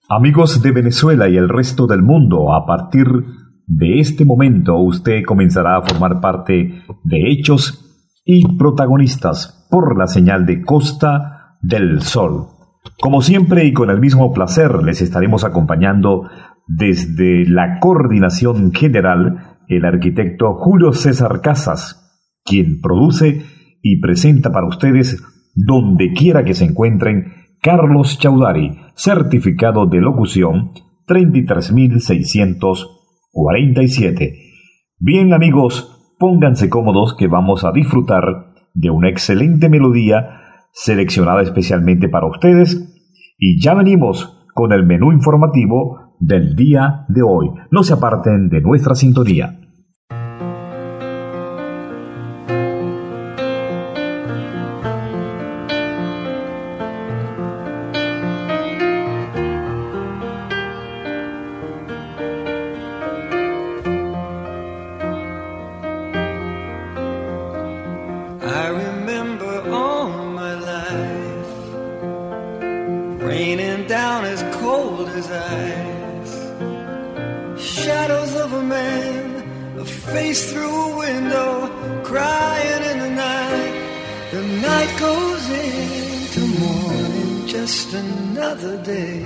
Amigos de Venezuela y el resto del mundo, a partir de este momento usted comenzará a formar parte de hechos y protagonistas por la señal de Costa del Sol. Como siempre y con el mismo placer les estaremos acompañando desde la coordinación general el arquitecto Julio César Casas, quien produce y presenta para ustedes donde quiera que se encuentren Carlos Chaudhary, certificado de locución 33.647. Bien amigos, pónganse cómodos que vamos a disfrutar de una excelente melodía seleccionada especialmente para ustedes y ya venimos con el menú informativo del día de hoy. No se aparten de nuestra sintonía. Raining down as cold as ice. Shadows of a man, a face through a window, crying in the night. The night goes into morning, just another day.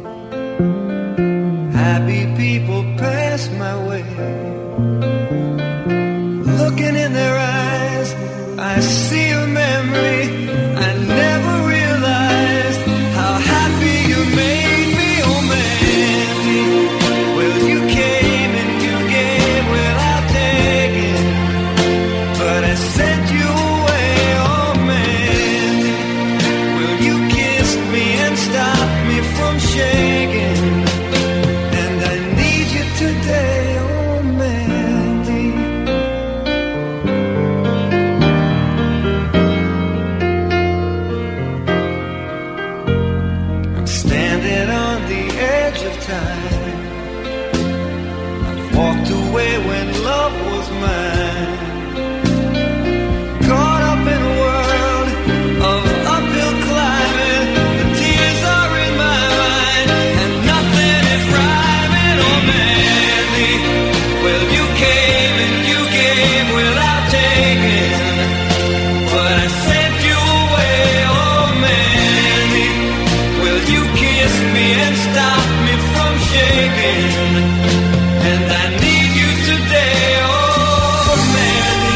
Happy people pass my way. Looking in their eyes, I see a memory I never realized. How happy you made me, oh Mandy. Well, you came and you gave without taking, but I sent you away, oh Mandy. Well, you kissed me and stopped me from shaking, and I need you today, oh Mandy. Standing on the edge of time, I've walked away when love was mine. Caught up in a world of uphill climbing, the tears are in my mind, and nothing is rhyming, oh Mandy. Well, you came and you gave without taking, but I sent you away, oh Mandy. Well, you kissed me and stopped me from shaking, and I need you today, oh Mandy.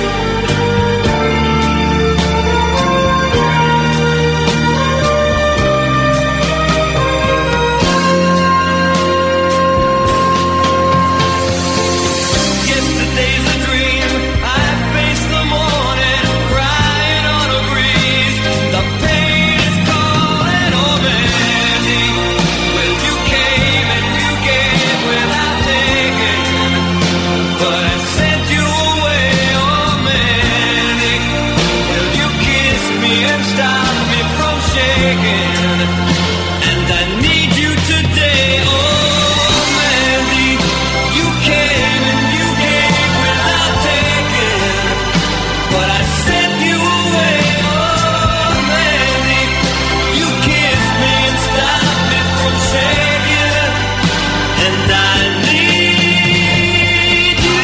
Yesterday's a dream, I face the morning, crying on a breeze. The pain is calling, oh Mandy. Well, you came and you gave without taking, but I sent you away, oh Mandy. Well, you kissed me and stopped me from shaking, and I need you today, oh Mandy. You came and you gave without taking, but I sent you away, oh Mandy. You kissed me and stopped me from shaking, and I need you.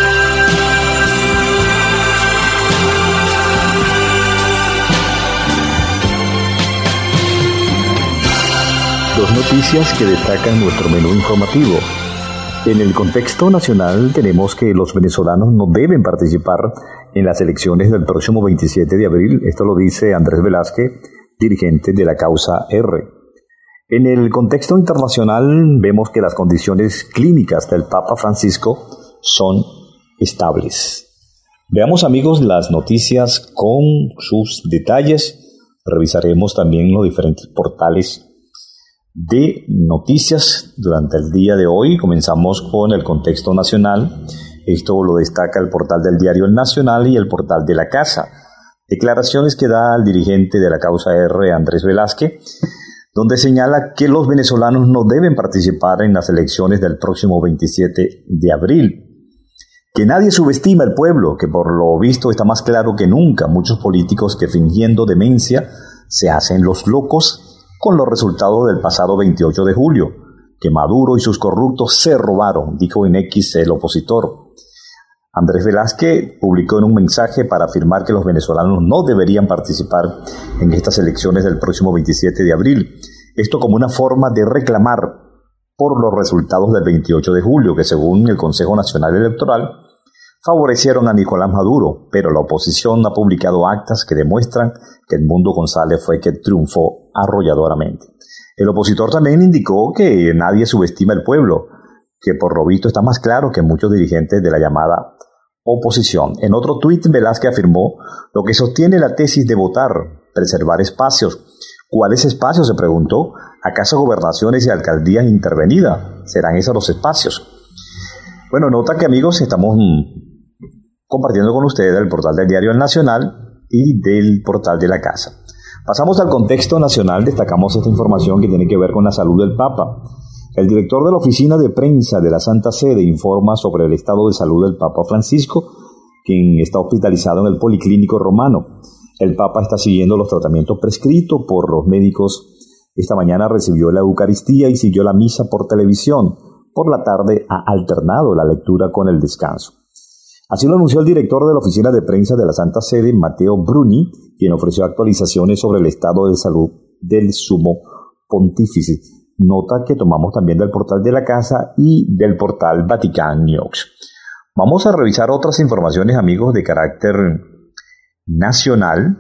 2 noticias que destacan nuestro menú informativo. En el contexto nacional tenemos que los venezolanos no deben participar en las elecciones del próximo 27 de abril. Esto lo dice Andrés Velázquez, dirigente de la causa R. En el contexto internacional vemos que las condiciones clínicas del Papa Francisco son estables. Veamos amigos las noticias con sus detalles. Revisaremos también los diferentes portales de noticias durante el día de hoy. Comenzamos con el contexto nacional. Esto lo destaca el portal del diario El Nacional y el portal de la Casa. Declaraciones que da el dirigente de la causa R, Andrés Velázquez, donde señala que los venezolanos no deben participar en las elecciones del próximo 27 de abril. Que nadie subestima al pueblo, que por lo visto está más claro que nunca muchos políticos que fingiendo demencia se hacen los locos con los resultados del pasado 28 de julio, que Maduro y sus corruptos se robaron, dijo en X el opositor. Andrés Velázquez publicó en un mensaje para afirmar que los venezolanos no deberían participar en estas elecciones del próximo 27 de abril. Esto como una forma de reclamar por los resultados del 28 de julio, que según el Consejo Nacional Electoral, favorecieron a Nicolás Maduro, pero la oposición ha publicado actas que demuestran que Edmundo González fue quien triunfó arrolladoramente. El opositor también indicó que nadie subestima al pueblo, que por lo visto está más claro que muchos dirigentes de la llamada oposición. En otro tuit, Velázquez afirmó lo que sostiene la tesis de votar, preservar espacios. ¿Cuáles espacios?, se preguntó. ¿Acaso gobernaciones y alcaldías intervenidas? ¿Serán esos los espacios? Bueno, nota que, amigos, estamos compartiendo con ustedes el portal del diario El Nacional y del portal de la Casa. Pasamos al contexto nacional. Destacamos esta información que tiene que ver con la salud del Papa. El director de la oficina de prensa de la Santa Sede informa sobre el estado de salud del Papa Francisco, quien está hospitalizado en el Policlínico Romano. El Papa está siguiendo los tratamientos prescritos por los médicos. Esta mañana recibió la Eucaristía y siguió la misa por televisión. Por la tarde ha alternado la lectura con el descanso. Así lo anunció el director de la oficina de prensa de la Santa Sede, Matteo Bruni, quien ofreció actualizaciones sobre el estado de salud del Sumo Pontífice. Nota que tomamos también del portal de la Casa y del portal Vatican News. Vamos a revisar otras informaciones, amigos, de carácter nacional,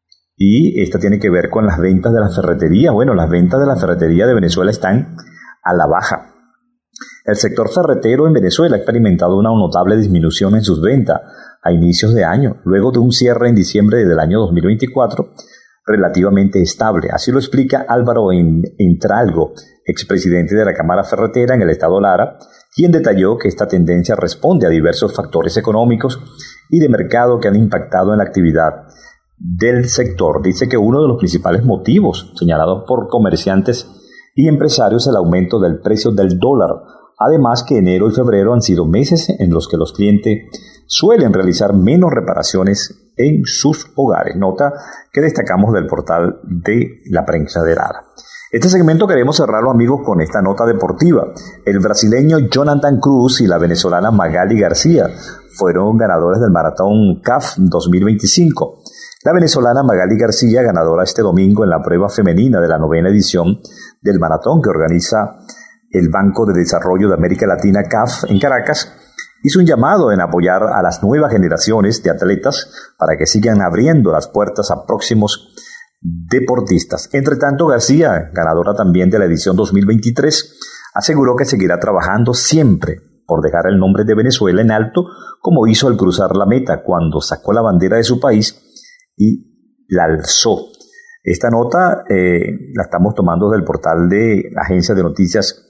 y esta tiene que ver con las ventas de la ferretería. Bueno, las ventas de la ferretería de Venezuela están a la baja. El sector ferretero en Venezuela ha experimentado una notable disminución en sus ventas a inicios de año, luego de un cierre en diciembre del año 2024 relativamente estable. Así lo explica Álvaro Entralgo, expresidente de la Cámara Ferretera en el estado Lara, quien detalló que esta tendencia responde a diversos factores económicos y de mercado que han impactado en la actividad del sector. Dice que uno de los principales motivos señalados por comerciantes y empresarios es el aumento del precio del dólar. Además que enero y febrero han sido meses en los que los clientes suelen realizar menos reparaciones en sus hogares. Nota que destacamos del portal de la prensa de Lara. Este segmento queremos cerrarlo, amigos, con esta nota deportiva. El brasileño Jonathan Cruz y la venezolana Magali García fueron ganadores del maratón CAF 2025. La venezolana Magali García, ganadora este domingo en la prueba femenina de la 9ª edición del maratón que organiza el Banco de Desarrollo de América Latina, CAF, en Caracas, hizo un llamado en apoyar a las nuevas generaciones de atletas para que sigan abriendo las puertas a próximos deportistas. Entre tanto, García, ganadora también de la edición 2023, aseguró que seguirá trabajando siempre por dejar el nombre de Venezuela en alto, como hizo al cruzar la meta cuando sacó la bandera de su país y la alzó. Esta nota la estamos tomando del portal de la agencia de noticias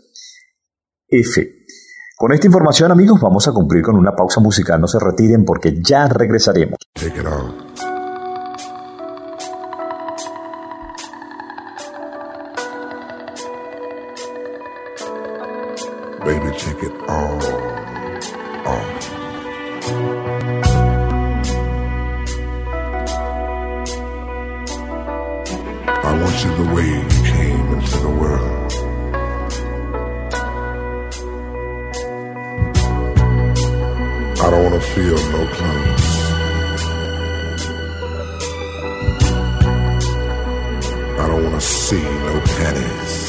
F. Con esta información, amigos, vamos a cumplir con una pausa musical. No se retiren porque ya regresaremos. Take it on. Baby, take it all off. I want you the way you came into the world. I don't want to feel no clothes. I don't want to see no panties.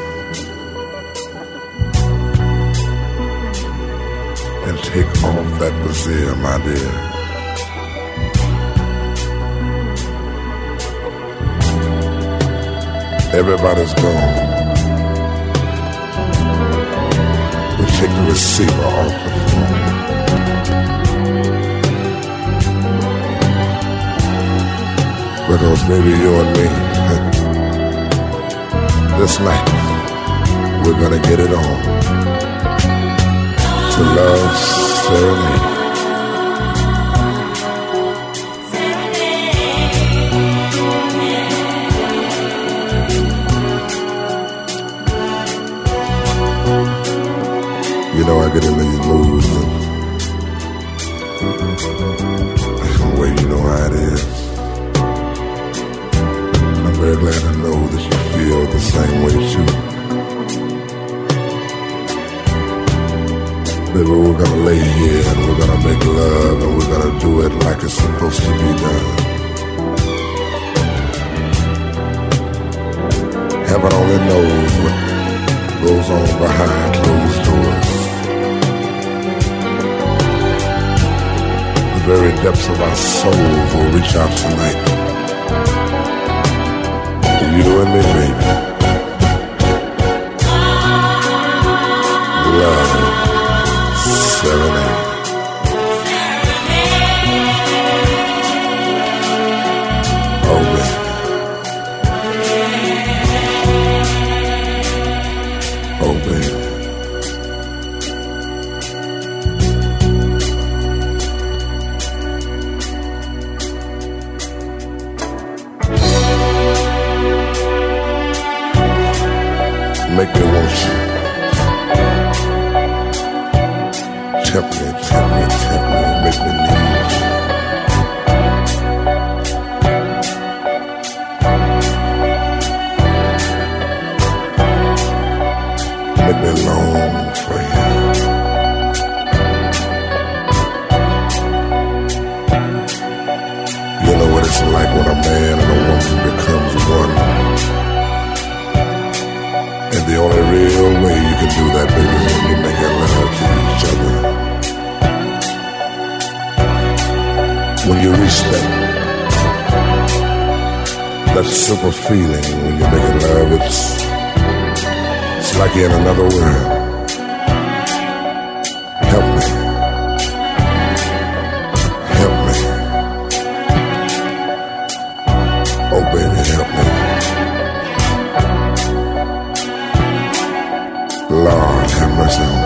And take off that brassiere, my dear. Everybody's gone. We take the receiver off the phone. Because baby, you and me, this night, we're gonna get it on. To love serenade. You know I get in these moods and well, you know how it is. I'm very glad to know that you feel feel the same way too. Baby, we're gonna lay here and we're gonna make love and we're gonna do it like it's supposed to be done. Heaven only knows what goes on behind closed doors. The very depths of our souls will reach out tonight. You and me, baby. Love. Serenade. Oh, baby. Oh, baby. Make me want you. Tempt me, tempt me, tempt me, make me need you. Make me long for you. You know what it's like when a man and a woman becomes one. And the only real way you can do that, baby, is when you make love to each other. When you reach that simple feeling when you're making love, it's like you're in another world. Help me. Help me. Oh, baby, help me. Lord, have mercy on me.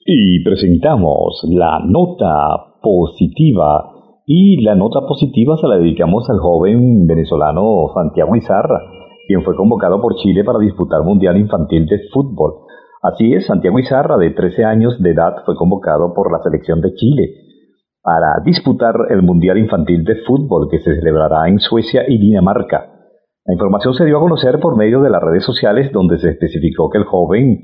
Y presentamos la nota positiva. Y la nota positiva se la dedicamos al joven venezolano Santiago Izarra, quien fue convocado por Chile para disputar Mundial Infantil de Fútbol. Así es, Santiago Izarra, de 13 años de edad, fue convocado por la selección de Chile para disputar el Mundial Infantil de Fútbol que se celebrará en Suecia y Dinamarca. La información se dio a conocer por medio de las redes sociales, donde se especificó que el joven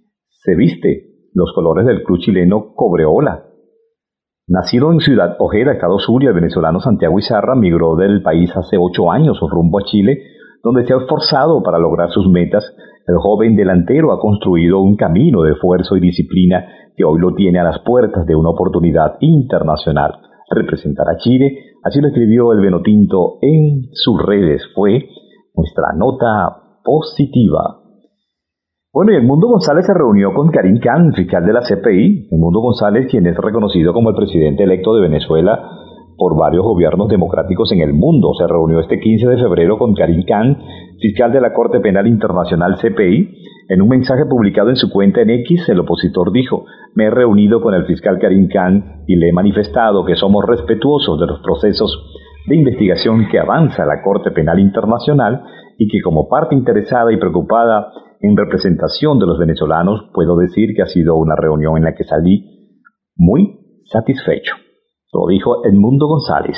se viste los colores del club chileno Cobreola. Nacido en Ciudad Ojeda, Estado Zulia, el venezolano Santiago Izarra migró del país hace 8 años rumbo a Chile, donde se ha esforzado para lograr sus metas. El joven delantero ha construido un camino de esfuerzo y disciplina que hoy lo tiene a las puertas de una oportunidad internacional. Representar a Chile, así lo escribió el Vinotinto en sus redes. Fue nuestra nota positiva. Bueno, y Edmundo González se reunió con Karim Khan, fiscal de la CPI. Edmundo González, quien es reconocido como el presidente electo de Venezuela por varios gobiernos democráticos en el mundo, se reunió este 15 de febrero con Karim Khan, fiscal de la Corte Penal Internacional CPI. En un mensaje publicado en su cuenta en X, el opositor dijo: me he reunido con el fiscal Karim Khan y le he manifestado que somos respetuosos de los procesos de investigación que avanza la Corte Penal Internacional y que como parte interesada y preocupada en representación de los venezolanos, puedo decir que ha sido una reunión en la que salí muy satisfecho. Lo dijo Edmundo González.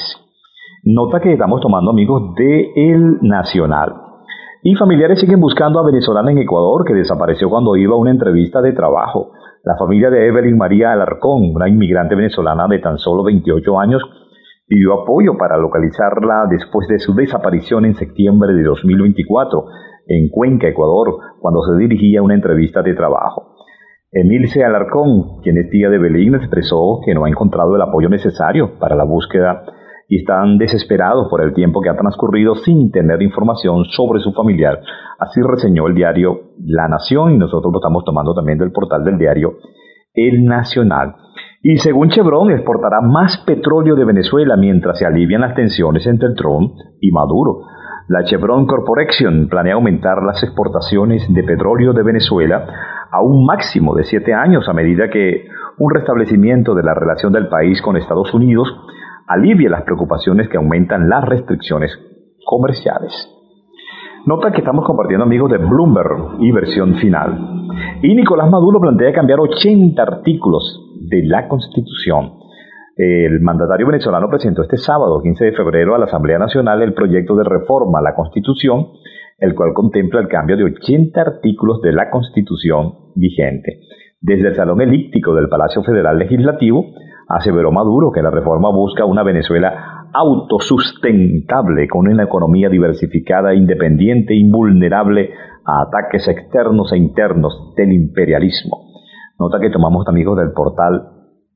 Nota que estamos tomando, amigos, de El Nacional. Y familiares siguen buscando a venezolana en Ecuador que desapareció cuando iba a una entrevista de trabajo. La familia de Evelyn María Alarcón, una inmigrante venezolana de tan solo 28 años, pidió apoyo para localizarla después de su desaparición en septiembre de 2024 en Cuenca, Ecuador, cuando se dirigía a una entrevista de trabajo. Emilce Alarcón, quien es tía de Belén, expresó que no ha encontrado el apoyo necesario para la búsqueda y están desesperados por el tiempo que ha transcurrido sin tener información sobre su familiar. Así reseñó el diario La Nación, y nosotros lo estamos tomando también del portal del diario El Nacional. Y según Chevron, exportará más petróleo de Venezuela mientras se alivian las tensiones entre Trump y Maduro. La Chevron Corporation planea aumentar las exportaciones de petróleo de Venezuela a un máximo de 7 años a medida que un restablecimiento de la relación del país con Estados Unidos alivie las preocupaciones que aumentan las restricciones comerciales. Nota que estamos compartiendo, amigos, de Bloomberg y versión final. Y Nicolás Maduro plantea cambiar 80 artículos de la Constitución. El mandatario venezolano presentó este sábado, 15 de febrero, a la Asamblea Nacional el proyecto de reforma a la Constitución, el cual contempla el cambio de 80 artículos de la Constitución vigente. Desde el Salón Elíptico del Palacio Federal Legislativo, aseveró Maduro que la reforma busca una Venezuela autosustentable, con una economía diversificada, independiente e invulnerable a ataques externos e internos del imperialismo. Nota que tomamos, amigos, del portal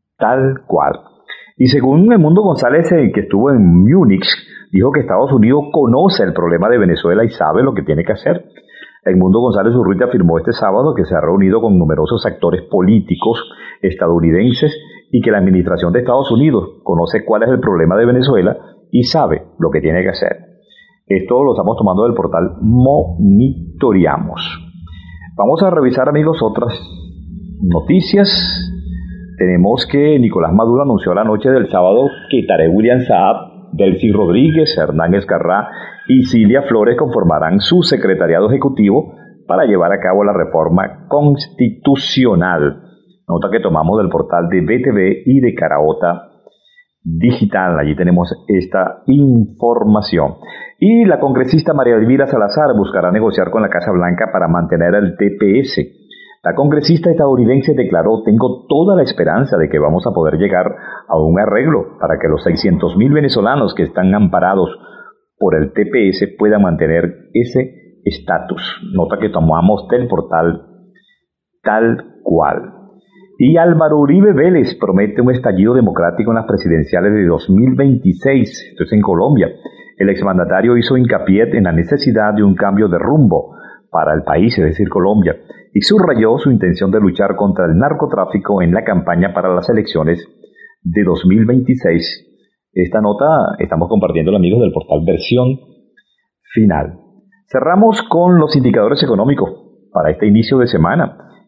Tal Cual. Y según Edmundo González, que estuvo en Múnich, dijo que Estados Unidos conoce el problema de Venezuela y sabe lo que tiene que hacer. Edmundo González Urrutia afirmó este sábado que se ha reunido con numerosos actores políticos estadounidenses y que la administración de Estados Unidos conoce cuál es el problema de Venezuela y sabe lo que tiene que hacer. Esto lo estamos tomando del portal Monitoreamos. Vamos a revisar, amigos, otras noticias. Tenemos que Nicolás Maduro anunció la noche del sábado que Tarek William Saab, Delcy Rodríguez, Hernán Escarrá y Cilia Flores conformarán su secretariado ejecutivo para llevar a cabo la reforma constitucional. Nota que tomamos del portal de BTV y de Caraota Digital. Allí tenemos esta información. Y la congresista María Elvira Salazar buscará negociar con la Casa Blanca para mantener el TPS. La congresista estadounidense declaró: tengo toda la esperanza de que vamos a poder llegar a un arreglo para que los 600.000 venezolanos que están amparados por el TPS puedan mantener ese estatus. Nota que tomamos del portal Tal Cual. Y Álvaro Uribe Vélez promete un estallido democrático en las presidenciales de 2026. Esto es en Colombia. El exmandatario hizo hincapié en la necesidad de un cambio de rumbo para el país, es decir, Colombia, y subrayó su intención de luchar contra el narcotráfico en la campaña para las elecciones de 2026. Esta nota estamos compartiendo, amigos, del portal Versión Final. Cerramos con los indicadores económicos para este inicio de semana.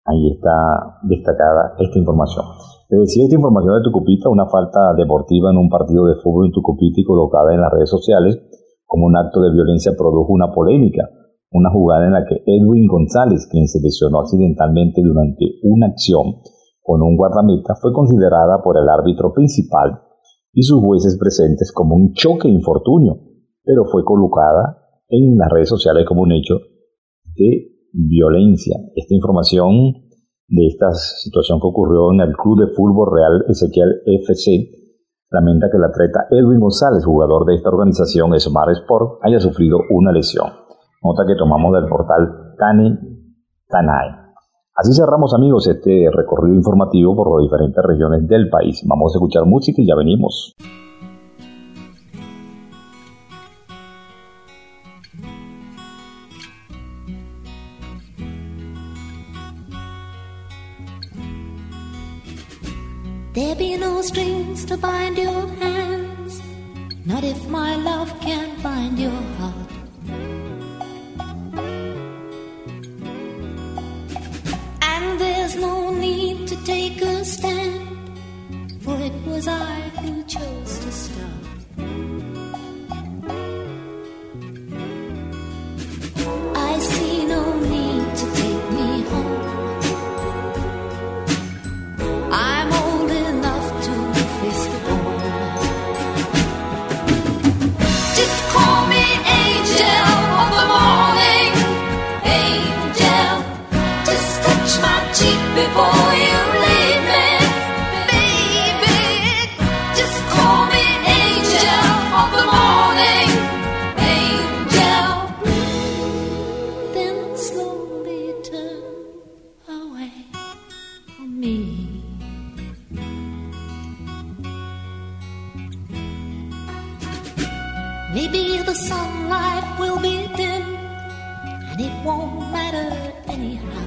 Ahí está destacada esta información. Te decía esta información de Tucupita, una falta deportiva en un partido de fútbol en Tucupita y colocada en las redes sociales como un acto de violencia produjo una polémica. Una jugada en la que Edwin González, quien se lesionó accidentalmente durante una acción con un guardameta, fue considerada por el árbitro principal y sus jueces presentes como un choque infortunio, pero fue colocada en las redes sociales como un hecho de violencia. Esta información de esta situación que ocurrió en el Club de Fútbol Real Ezequiel FC lamenta que el atleta Edwin González, jugador de esta organización Smart Sport, haya sufrido una lesión. Nota que tomamos del portal Tanae. Así cerramos, amigos, este recorrido informativo por las diferentes regiones del país. Vamos a escuchar música y ya venimos. There be no strings to bind your hands, not if my love can bind your heart. And there's no need to take a stand, for it was I who chose to start. I see no need to take me home. I'm old enough to face the dawn. Just call me angel of the morning, angel. Just touch my cheek before you leave me, baby. Just call me angel of the morning, angel. Then slowly turn away from me. Maybe the sunlight will be dim, and it won't matter anyhow.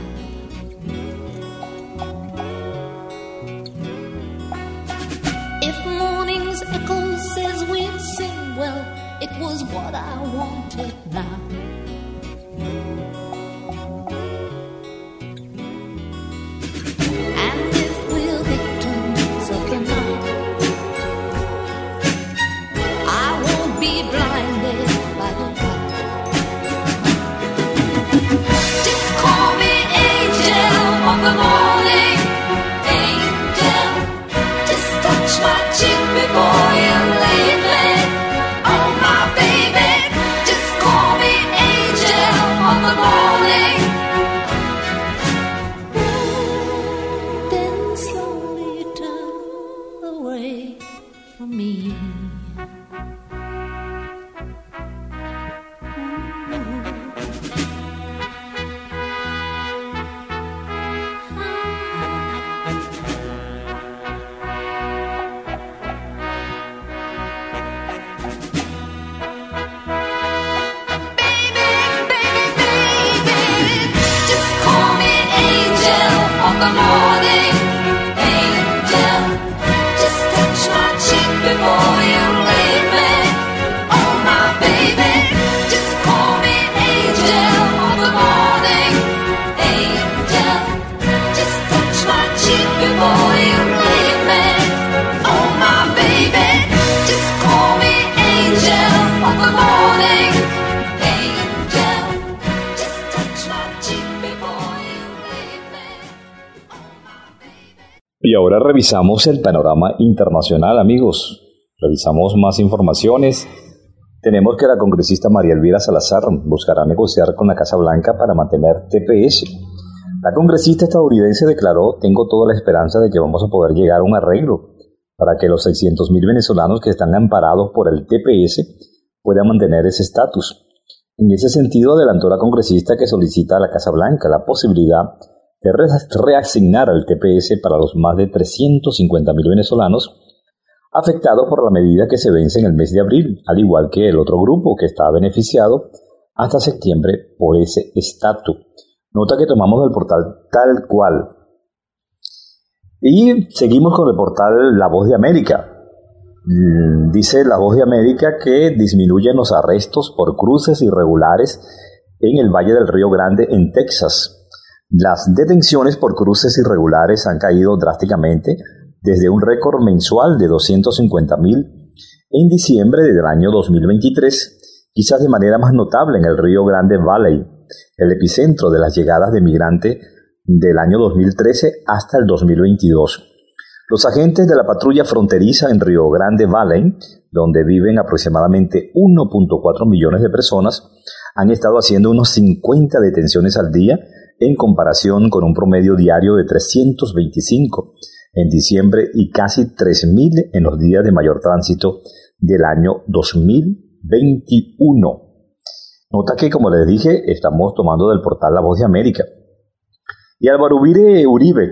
If morning's echo says we'll sing, well, it was what I wanted now. And if we're victims of the night, I won't be blinded by the light. Just call me angel of the morning, angel. Just touch my cheek before you leave me. Oh my baby, just call me angel of the morning. Then slowly turn away from me. The morning angel, just touch my cheek before you leave me. Oh my baby, just call me angel of the morning angel. Just touch my cheek before you leave me. Oh my baby, just call me angel of the morning angel. Just touch my cheek before you leave me. Y ahora revisamos el panorama internacional, amigos. Revisamos más informaciones. Tenemos que la congresista María Elvira Salazar buscará negociar con la Casa Blanca para mantener TPS. La congresista estadounidense declaró: tengo toda la esperanza de que vamos a poder llegar a un arreglo para que los 600,000 venezolanos que están amparados por el TPS puedan mantener ese estatus. En ese sentido, adelantó la congresista que solicita a la Casa Blanca la posibilidad de reasignar al TPS para los más de 350,000 venezolanos afectados por la medida que se vence en el mes de abril, al igual que el otro grupo que está beneficiado hasta septiembre por ese estatus. Nota que tomamos del portal Tal Cual. Y seguimos con el portal La Voz de América. Dice La Voz de América que disminuyen los arrestos por cruces irregulares en el Valle del Río Grande, en Texas. Las detenciones por cruces irregulares han caído drásticamente desde un récord mensual de 250.000 en diciembre del año 2023, quizás de manera más notable en el Río Grande Valley, el epicentro de las llegadas de migrantes del año 2013 hasta el 2022. Los agentes de la patrulla fronteriza en Río Grande Valley, donde viven aproximadamente 1.4 millones de personas, han estado haciendo unos 50 detenciones al día en comparación con un promedio diario de 325 en diciembre y casi 3.000 en los días de mayor tránsito del año 2021. Nota que, como les dije, estamos tomando del portal La Voz de América. Y Álvaro Uribe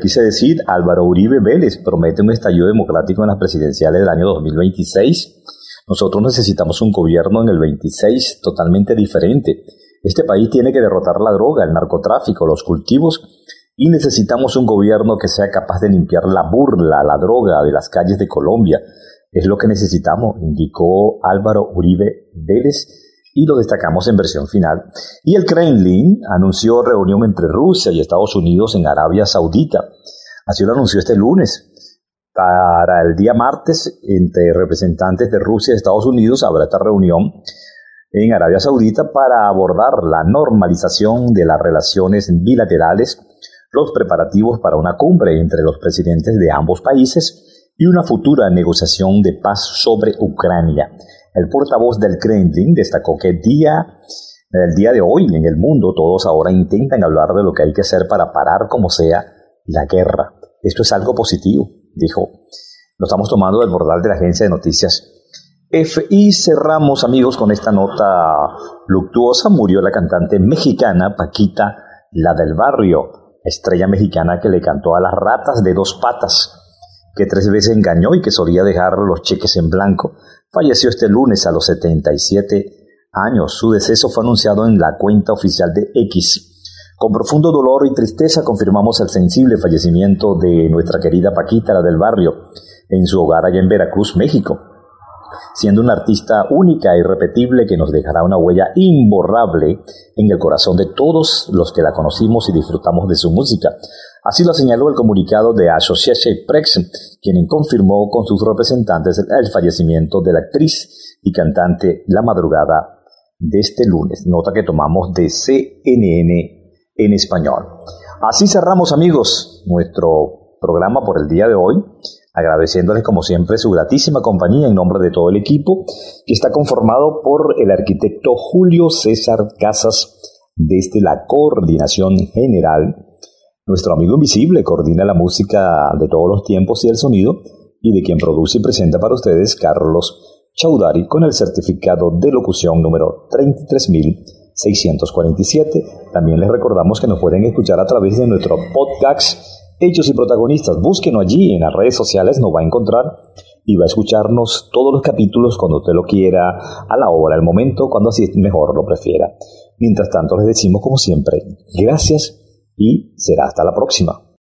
Vélez, promete un estallido democrático en las presidenciales del año 2026. Nosotros necesitamos un gobierno en el 26 totalmente diferente. Este país tiene que derrotar la droga, el narcotráfico, los cultivos, y necesitamos un gobierno que sea capaz de limpiar la burla, la droga de las calles de Colombia. Es lo que necesitamos, indicó Álvaro Uribe Vélez, y lo destacamos en versión final. Y el Kremlin anunció reunión entre Rusia y Estados Unidos en Arabia Saudita. Así lo anunció este lunes. Para el día martes, entre representantes de Rusia y Estados Unidos, habrá esta reunión en Arabia Saudita para abordar la normalización de las relaciones bilaterales, los preparativos para una cumbre entre los presidentes de ambos países y una futura negociación de paz sobre Ucrania. El portavoz del Kremlin destacó que el día de hoy en el mundo todos ahora intentan hablar de lo que hay que hacer para parar como sea la guerra. Esto es algo positivo, dijo. Lo estamos tomando del portal de la agencia de noticias EFE. Y cerramos, amigos, con esta nota luctuosa. Murió la cantante mexicana Paquita, la del barrio, estrella mexicana que le cantó a las ratas de dos patas, que 3 veces engañó y que solía dejar los cheques en blanco. Falleció este lunes a los 77 años. Su deceso fue anunciado en la cuenta oficial de X. Con profundo dolor y tristeza confirmamos el sensible fallecimiento de nuestra querida Paquita, la del barrio, en su hogar allá en Veracruz, México, siendo una artista única e irrepetible que nos dejará una huella imborrable en el corazón de todos los que la conocimos y disfrutamos de su música. Así lo señaló el comunicado de Associated Press, quien confirmó con sus representantes el fallecimiento de la actriz y cantante la madrugada de este lunes. Nota que tomamos de CNN en español. Así cerramos, amigos, nuestro programa por el día de hoy, agradeciéndoles como siempre su gratísima compañía en nombre de todo el equipo, que está conformado por el arquitecto Julio César Casas desde la coordinación general. Nuestro amigo invisible coordina la música de todos los tiempos y el sonido, y de quien produce y presenta para ustedes Carlos Chaudhary, con el certificado de locución número 33.647. También les recordamos que nos pueden escuchar a través de nuestro podcast Hechos y Protagonistas. Búsquenos allí en las redes sociales, nos va a encontrar y va a escucharnos todos los capítulos cuando usted lo quiera, a la hora, al momento, cuando así mejor lo prefiera. Mientras tanto, les decimos como siempre, gracias y será hasta la próxima.